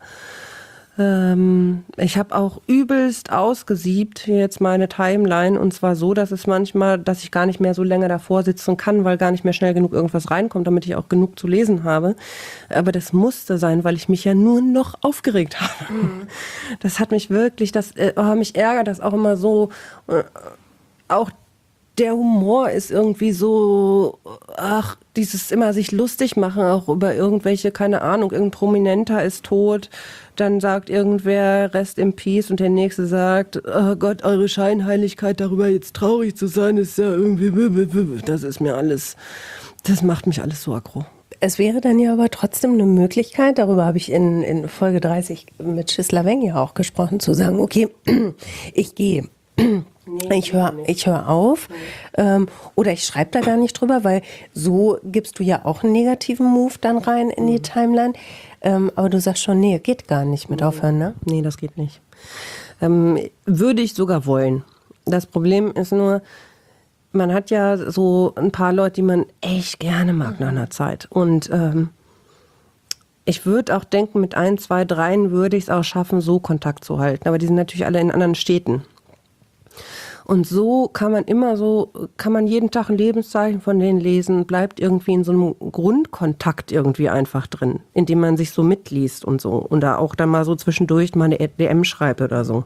Ich habe auch übelst ausgesiebt jetzt meine Timeline, und zwar so, dass es manchmal, dass ich gar nicht mehr so länger davor sitzen kann, weil gar nicht mehr schnell genug irgendwas reinkommt, damit ich auch genug zu lesen habe. Aber das musste sein, weil ich mich ja nur noch aufgeregt habe. Das hat mich wirklich, mich ärgert das auch immer so, auch der Humor ist irgendwie so, dieses immer sich lustig machen, auch über irgendwelche, keine Ahnung, irgendein Prominenter ist tot, dann sagt irgendwer Rest in Peace und der Nächste sagt, oh Gott, eure Scheinheiligkeit, darüber jetzt traurig zu sein, ist ja irgendwie, das ist mir alles, das macht mich alles so aggro. Es wäre dann ja aber trotzdem eine Möglichkeit, darüber habe ich in Folge 30 mit Schisla Weng ja auch gesprochen, zu sagen, okay, ich gehe. Ich höre auf oder ich schreibe da gar nicht drüber, weil so gibst du ja auch einen negativen Move dann rein in die Timeline. Aber du sagst schon, nee, geht gar nicht mit aufhören, ne? Nee, das geht nicht. Würde ich sogar wollen. Das Problem ist nur, man hat ja so ein paar Leute, die man echt gerne mag nach einer Zeit. Und ich würde auch denken, mit 1, 2, 3 würde ich es auch schaffen, so Kontakt zu halten. Aber die sind natürlich alle in anderen Städten. Und so kann man jeden Tag ein Lebenszeichen von denen lesen, bleibt irgendwie in so einem Grundkontakt irgendwie einfach drin, indem man sich so mitliest und so. Und da auch dann mal so zwischendurch mal eine DM schreibt oder so.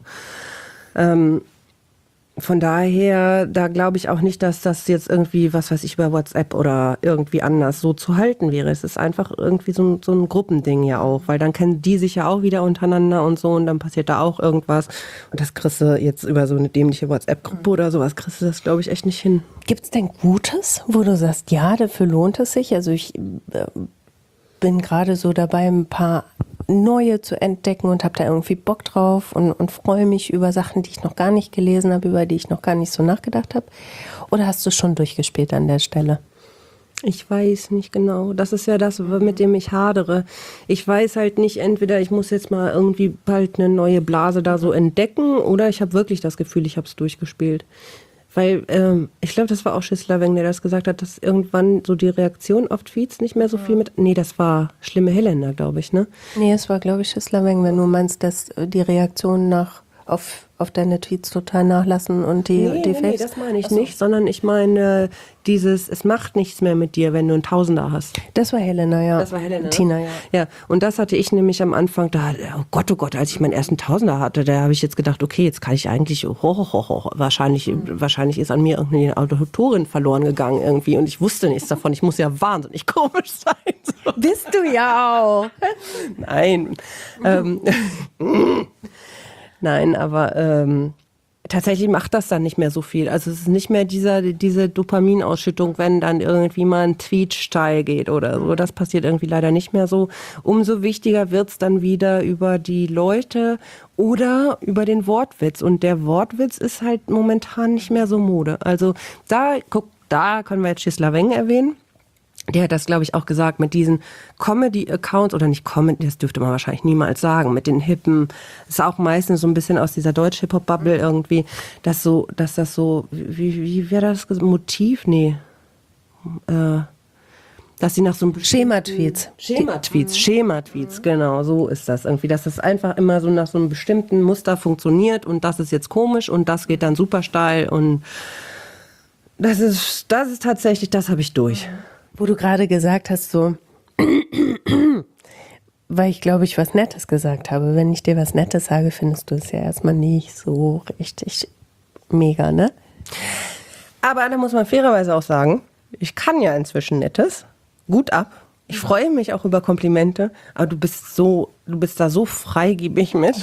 Von daher, da glaube ich auch nicht, dass das jetzt irgendwie, was weiß ich, über WhatsApp oder irgendwie anders so zu halten wäre. Es ist einfach irgendwie so ein Gruppending ja auch, weil dann kennen die sich ja auch wieder untereinander und so und dann passiert da auch irgendwas. Und das kriegst du jetzt über so eine dämliche WhatsApp-Gruppe oder sowas, kriegst du das, glaube ich, echt nicht hin. Gibt's denn Gutes, wo du sagst, ja, dafür lohnt es sich? Also ich bin gerade so dabei, ein paar neue zu entdecken und habe da irgendwie Bock drauf und freue mich über Sachen, die ich noch gar nicht gelesen habe, über die ich noch gar nicht so nachgedacht habe. Oder hast du schon durchgespielt an der Stelle? Ich weiß nicht genau. Das ist ja das, mit dem ich hadere. Ich weiß halt nicht, entweder ich muss jetzt mal irgendwie bald eine neue Blase da so entdecken oder ich habe wirklich das Gefühl, ich habe es durchgespielt. Weil ich glaube, das war auch Schisla Weng, der das gesagt hat, dass irgendwann so die Reaktion auf Tweets nicht mehr so viel mit... Nee, das war Schlimme Helena, glaube ich, ne? Nee, es war, glaube ich, Schisla Weng, wenn du meinst, dass die Reaktionen auf deine Tweets total nachlassen und die Fakes. Nee, das meine ich nicht, sondern ich meine es macht nichts mehr mit dir, wenn du einen Tausender hast. Das war Helena, ja. Das war Helena. Tina, ja. Ja, und das hatte ich nämlich am Anfang, oh Gott, als ich meinen ersten Tausender hatte, da habe ich jetzt gedacht, okay, jetzt kann ich eigentlich, wahrscheinlich ist an mir irgendeine Autorin verloren gegangen irgendwie und ich wusste nichts davon, ich muss ja wahnsinnig komisch sein. So. Bist du ja auch. Nein. Nein, aber tatsächlich macht das dann nicht mehr so viel. Also es ist nicht mehr diese Dopaminausschüttung, wenn dann irgendwie mal ein Tweet steil geht oder so. Das passiert irgendwie leider nicht mehr so. Umso wichtiger wird's dann wieder über die Leute oder über den Wortwitz. Und der Wortwitz ist halt momentan nicht mehr so Mode. Also da können wir jetzt Schisla Weng erwähnen. Der hat das, glaube ich, auch gesagt mit diesen Comedy-Accounts, oder nicht Comedy, das dürfte man wahrscheinlich niemals sagen, mit den Hippen, ist auch meistens so ein bisschen aus dieser Deutsch-Hip-Hop-Bubble dass das so, wie wäre das Motiv? Nee. Dass sie nach so einem Schema-Tweets, genau, so ist das irgendwie, dass das einfach immer so nach so einem bestimmten Muster funktioniert und das ist jetzt komisch und das geht dann super steil und das ist tatsächlich, das habe ich durch. Wo du gerade gesagt hast, so, weil ich glaube, ich was Nettes gesagt habe. Wenn ich dir was Nettes sage, findest du es ja erstmal nicht so richtig mega, ne? Aber da muss man fairerweise auch sagen, ich kann ja inzwischen Nettes, gut ab. Ich freue mich auch über Komplimente, aber du bist da so freigebig mit,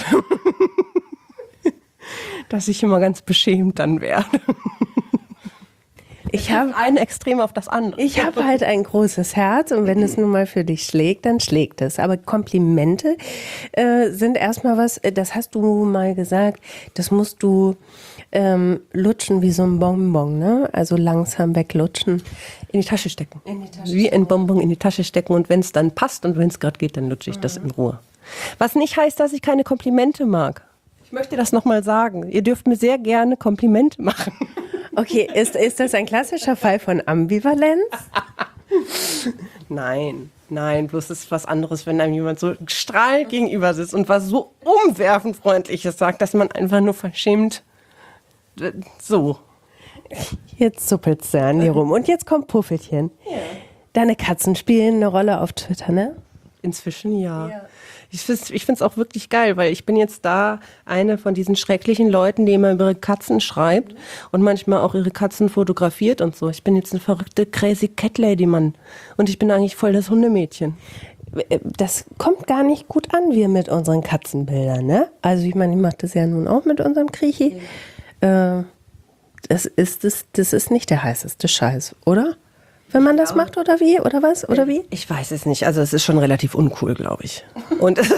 dass ich immer ganz beschämt dann werde. Ich habe ein Extrem auf das andere. Ich habe halt ein großes Herz und wenn es nun mal für dich schlägt, dann schlägt es. Aber Komplimente sind erstmal was, das hast du mal gesagt, das musst du lutschen wie so ein Bonbon, ne? Also langsam weglutschen. In die Tasche stecken. Wie ein Bonbon in die Tasche stecken und wenn es dann passt und wenn es gerade geht, dann lutsche ich das in Ruhe. Was nicht heißt, dass ich keine Komplimente mag. Ich möchte das nochmal sagen. Ihr dürft mir sehr gerne Komplimente machen. Okay, ist das ein klassischer Fall von Ambivalenz? Nein, bloß ist was anderes, wenn einem jemand so strahlend gegenüber sitzt und was so umwerfend Freundliches sagt, dass man einfach nur verschämt so. Jetzt zuppelst du an dir rum und jetzt kommt Puffelchen. Ja. Deine Katzen spielen eine Rolle auf Twitter, ne? Inzwischen ja. Ich finde es auch wirklich geil, weil ich bin jetzt da eine von diesen schrecklichen Leuten, die immer über ihre Katzen schreibt und manchmal auch ihre Katzen fotografiert und so. Ich bin jetzt eine verrückte Crazy Cat Lady, Mann. Und ich bin eigentlich voll das Hundemädchen. Das kommt gar nicht gut an, wir mit unseren Katzenbildern, ne? Also ich meine, ich mache das ja nun auch mit unserem Kriechi. Das ist nicht der heißeste Scheiß, oder? Wenn man das macht, oder wie? Oder was? Oder wie? Ich weiß es nicht. Also es ist schon relativ uncool, glaube ich. Und es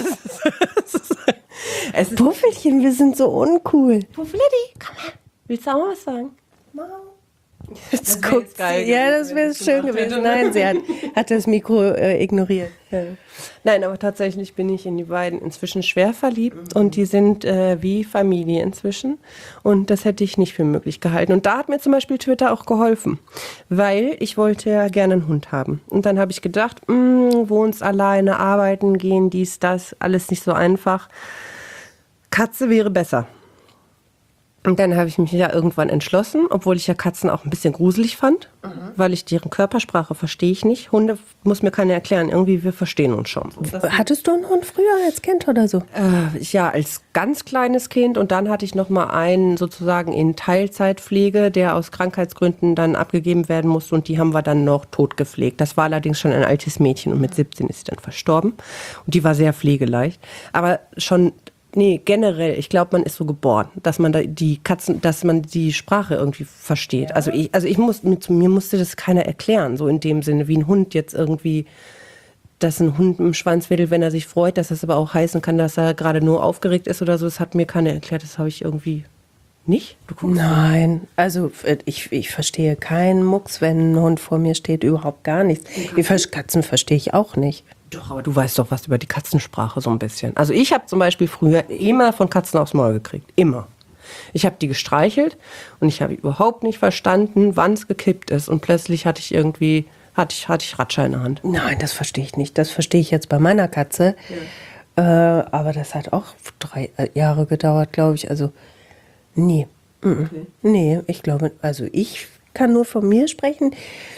ist Puffelchen, wir sind so uncool. Puffelity, komm her. Willst du auch mal was sagen? Mom. Jetzt guckt geil. Ja, das wäre schön gewesen. Nein, sie hat das Mikro ignoriert. Ja. Nein, aber tatsächlich bin ich in die beiden inzwischen schwer verliebt und die sind wie Familie inzwischen und das hätte ich nicht für möglich gehalten. Und da hat mir zum Beispiel Twitter auch geholfen, weil ich wollte ja gerne einen Hund haben. Und dann habe ich gedacht, wohnst alleine, arbeiten gehen, dies, das, alles nicht so einfach. Katze wäre besser. Und dann habe ich mich ja irgendwann entschlossen, obwohl ich ja Katzen auch ein bisschen gruselig fand, weil ich deren Körpersprache verstehe ich nicht. Hunde muss mir keiner erklären, irgendwie wir verstehen uns schon. Hattest du einen Hund früher als Kind oder so? Ja, als ganz kleines Kind und dann hatte ich noch mal einen sozusagen in Teilzeitpflege, der aus Krankheitsgründen dann abgegeben werden musste und die haben wir dann noch tot gepflegt. Das war allerdings schon ein altes Mädchen und mit 17 ist sie dann verstorben und die war sehr pflegeleicht, aber schon generell, ich glaube, man ist so geboren, dass man dass man die Sprache irgendwie versteht. Ja. Also mir musste das keiner erklären, so in dem Sinne, wie ein Hund jetzt irgendwie, dass ein Hund im Schwanz wedelt, wenn er sich freut, dass das aber auch heißen kann, dass er gerade nur aufgeregt ist oder so. Das hat mir keiner erklärt, das habe ich irgendwie nicht. Nein, also ich verstehe keinen Mucks, wenn ein Hund vor mir steht, überhaupt gar nichts. Die Katzen verstehe ich auch nicht. Doch, aber du weißt doch was über die Katzensprache so ein bisschen. Also ich habe zum Beispiel früher immer von Katzen aufs Maul gekriegt. Immer. Ich habe die gestreichelt und ich habe überhaupt nicht verstanden, wann es gekippt ist. Und plötzlich hatte ich Ratscher in der Hand. Nein, das verstehe ich nicht. Das verstehe ich jetzt bei meiner Katze. Ja. Aber das hat auch 3 Jahre gedauert, glaube ich. Also, nee. Okay. Nee, ich glaube, also ich kann nur von mir sprechen.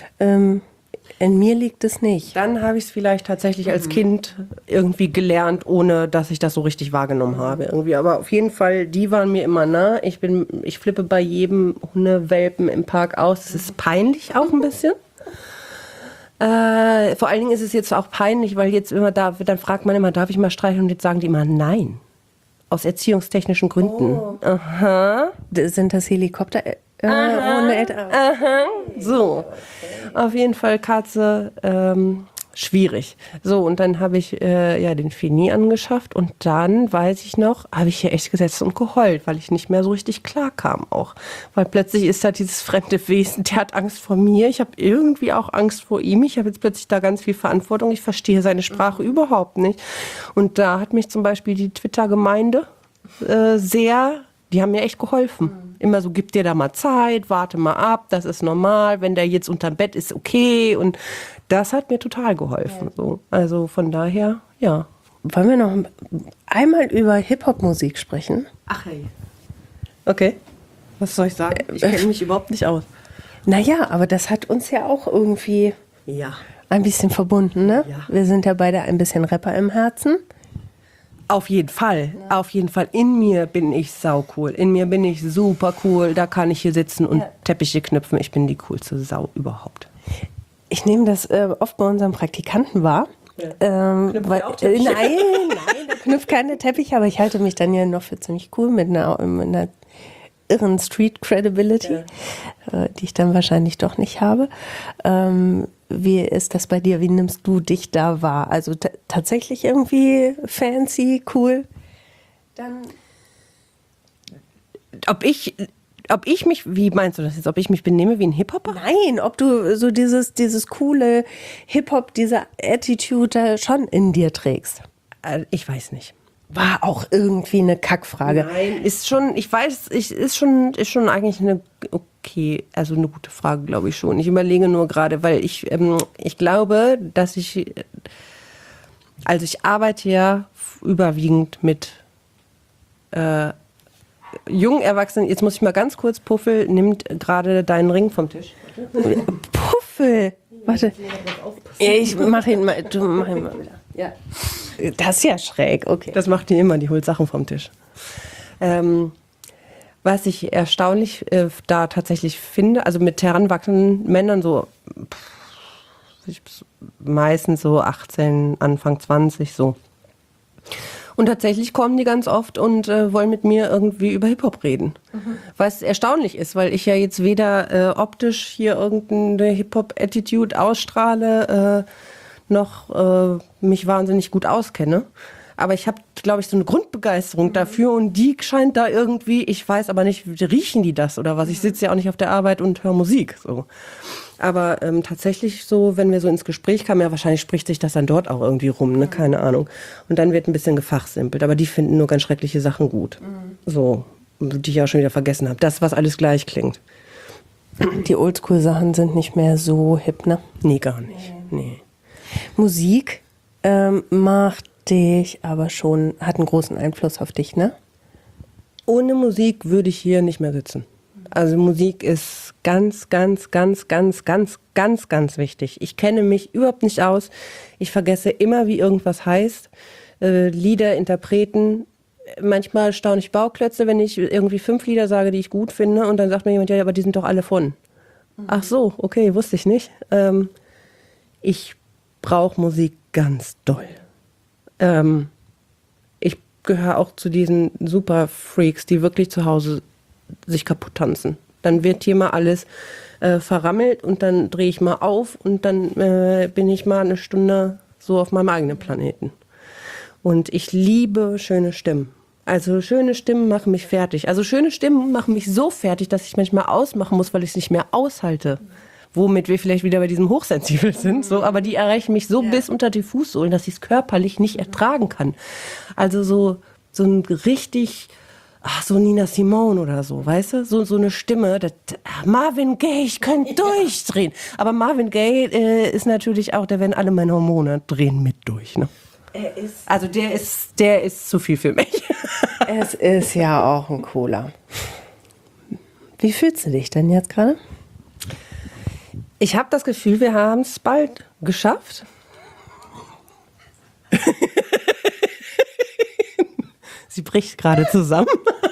In mir liegt es nicht. Dann habe ich es vielleicht tatsächlich als Kind irgendwie gelernt, ohne dass ich das so richtig wahrgenommen habe. Irgendwie. Aber auf jeden Fall, die waren mir immer nah. Ich flippe bei jedem Hundewelpen im Park aus. Es ist peinlich auch ein bisschen. Vor allen Dingen ist es jetzt auch peinlich, weil jetzt immer dann fragt man immer, darf ich mal streicheln? Und jetzt sagen die immer nein. Aus erziehungstechnischen Gründen. Oh. Aha. Sind das Helikopter? Ohne Eltern. Aha. So. Auf jeden Fall Katze, schwierig. So, und dann habe ich den Fini angeschafft und dann, weiß ich noch, habe ich hier echt gesessen und geheult, weil ich nicht mehr so richtig klar kam auch. Weil plötzlich ist da dieses fremde Wesen, der hat Angst vor mir, ich habe irgendwie auch Angst vor ihm, ich habe jetzt plötzlich da ganz viel Verantwortung, ich verstehe seine Sprache überhaupt nicht. Und da hat mich zum Beispiel die Twitter-Gemeinde die haben mir echt geholfen. Immer so, gib dir da mal Zeit, warte mal ab, das ist normal, wenn der jetzt unterm Bett ist, okay. Und das hat mir total geholfen. So. Also von daher, ja. Wollen wir noch einmal über Hip-Hop-Musik sprechen? Ach hey. Okay. Was soll ich sagen? Ich kenne mich überhaupt nicht aus. Naja, aber das hat uns ja auch irgendwie... Ja. Ein bisschen verbunden, ne? Ja. Wir sind ja beide ein bisschen Rapper im Herzen. Auf jeden Fall, auf jeden Fall. In mir bin ich saucool. In mir bin ich super cool. Da kann ich hier sitzen und Teppiche knüpfen. Ich bin die coolste Sau überhaupt. Ich nehme das oft bei unseren Praktikanten wahr. Weil, nein, der knüpft keine Teppiche, aber ich halte mich dann ja noch für ziemlich cool mit einer irren Street Credibility, die ich dann wahrscheinlich doch nicht habe. Wie ist das bei dir? Wie nimmst du dich da wahr? Also tatsächlich irgendwie fancy, cool? Dann Ob ich mich, wie meinst du das jetzt? Ob ich mich benehme wie ein Hip-Hopper? Nein, ob du so dieses coole Hip-Hop, diese Attitude schon in dir trägst. Ich weiß nicht. War auch irgendwie eine Kackfrage. Nein, ist schon eigentlich eine also eine gute Frage, glaube ich schon. Ich überlege nur gerade, weil ich glaube, dass ich arbeite ja überwiegend mit jungen Erwachsenen. Jetzt muss ich mal ganz kurz, Puffel nimmt gerade deinen Ring vom Tisch. Puffel! Warte. Ja, ich mach ihn mal. Du mach ihn mal wieder. Ja. Das ist ja schräg, okay. Das macht die immer, die holt Sachen vom Tisch. Was ich erstaunlich da tatsächlich finde, also mit heranwachsenden Männern so meistens so 18, Anfang 20 so. Und tatsächlich kommen die ganz oft und wollen mit mir irgendwie über Hip-Hop reden. Was erstaunlich ist, weil ich ja jetzt weder optisch hier irgendeine Hip-Hop-Attitude ausstrahle, noch mich wahnsinnig gut auskenne. Aber ich habe, glaube ich, so eine Grundbegeisterung dafür und die scheint da irgendwie, ich weiß aber nicht, riechen die das oder was? Ich sitze ja auch nicht auf der Arbeit und höre Musik. So. Aber tatsächlich so, wenn wir so ins Gespräch kamen, ja wahrscheinlich spricht sich das dann dort auch irgendwie rum, ne? Keine Ahnung. Und dann wird ein bisschen gefachsimpelt, aber die finden nur ganz schreckliche Sachen gut. So, die ich auch schon wieder vergessen habe. Das, was alles gleich klingt. Die Oldschool-Sachen sind nicht mehr so hip, ne? Nee, gar nicht. Nee. Musik macht dich aber schon, hat einen großen Einfluss auf dich, ne? Ohne Musik würde ich hier nicht mehr sitzen. Also Musik ist ganz, ganz, ganz, ganz, ganz, ganz, ganz wichtig. Ich kenne mich überhaupt nicht aus. Ich vergesse immer, wie irgendwas heißt. Lieder, Interpreten. Manchmal staune ich Bauklötze, wenn ich irgendwie 5 Lieder sage, die ich gut finde. Und dann sagt mir jemand, ja, aber die sind doch alle von. Ach so, okay, wusste ich nicht. Ich brauche Musik ganz doll. Ich gehöre auch zu diesen Super-Freaks, die wirklich zu Hause sich kaputt tanzen. Dann wird hier mal alles verrammelt und dann drehe ich mal auf und dann bin ich mal eine Stunde so auf meinem eigenen Planeten. Und ich liebe schöne Stimmen. Also schöne Stimmen machen mich fertig. Also schöne Stimmen machen mich so fertig, dass ich manchmal ausmachen muss, weil ich es nicht mehr aushalte. Womit wir vielleicht wieder bei diesem Hochsensibel sind, so, aber die erreichen mich so bis unter die Fußsohlen, dass ich es körperlich nicht ertragen kann. Also so ein richtig, so Nina Simone oder so, weißt du? So eine Stimme, Marvin Gaye, ich könnte durchdrehen. Aber Marvin Gaye ist natürlich auch, der, wenn alle meine Hormone drehen mit durch, ne? Also der ist zu viel für mich. Es ist ja auch ein Cola. Wie fühlst du dich denn jetzt gerade? Ich habe das Gefühl, wir haben es bald geschafft. Sie bricht gerade zusammen.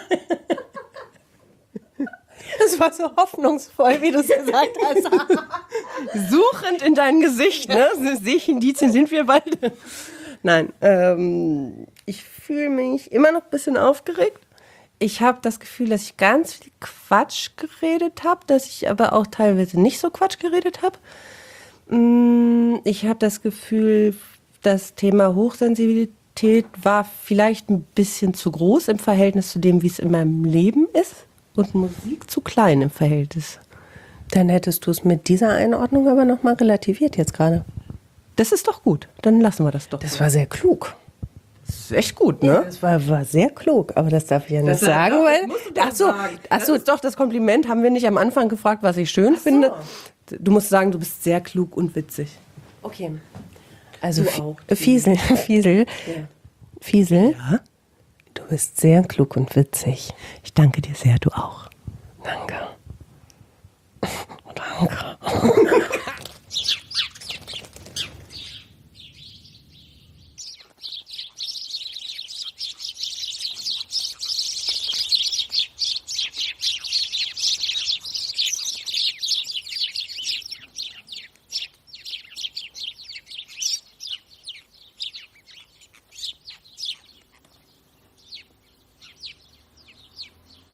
Das war so hoffnungsvoll, wie du es gesagt hast. Suchend in dein Gesicht, ne? Sehe ich Indizien, sind wir bald? Nein, ich fühle mich immer noch ein bisschen aufgeregt. Ich habe das Gefühl, dass ich ganz viel Quatsch geredet habe, dass ich aber auch teilweise nicht so Quatsch geredet habe. Ich habe das Gefühl, das Thema Hochsensibilität war vielleicht ein bisschen zu groß im Verhältnis zu dem, wie es in meinem Leben ist, und Musik zu klein im Verhältnis. Dann hättest du es mit dieser Einordnung aber nochmal relativiert jetzt gerade. Das ist doch gut, dann lassen wir das doch. Das war sehr klug. Das ist echt gut, ne? Ja, das war sehr klug, aber das darf ich ja nicht sagen, weil... Ach so, ist doch das Kompliment. Haben wir nicht am Anfang gefragt, was ich schön finde? Du musst sagen, du bist sehr klug und witzig. Okay. Also du auch. Fiesel. Ja. Fiesel, ja? Du bist sehr klug und witzig. Ich danke dir sehr, du auch. Danke. Danke.